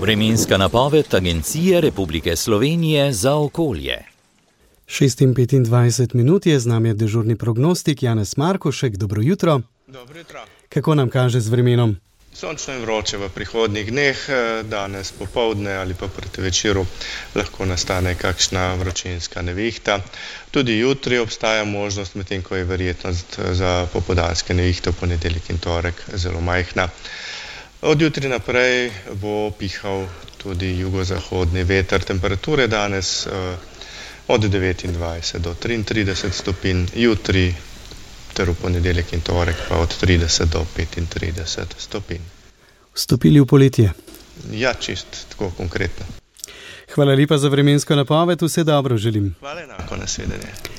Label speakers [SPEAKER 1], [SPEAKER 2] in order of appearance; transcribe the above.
[SPEAKER 1] Vremenska napoved Agencije Republike Slovenije za okolje.
[SPEAKER 2] 6:25 minut je z nami dežurni prognostik Janez Markošek. Dobro jutro.
[SPEAKER 3] Dobro jutro.
[SPEAKER 2] Kako nam kaže z vremenom?
[SPEAKER 3] Sončno in vroče v prihodnjih dneh, danes popoldne ali pa proti večeru lahko nastane kakšna vročinska nevihta. Tudi jutri obstaja možnost, medtem ko je verjetnost za popoldanske nevihte v ponedeljek in torek zelo majhna. Od jutri naprej bo pihal tudi jugozahodni veter. Temperature danes od 29 do 33 stopinj, jutri ter v ponedeljek in torek pa od 30 do 35 stopinj.
[SPEAKER 2] Vstopili v poletje?
[SPEAKER 3] Ja, čist tako konkretno.
[SPEAKER 2] Hvala lepa za vremensko napoved, vse dobro želim.
[SPEAKER 3] Hvala enako, nasvidenje.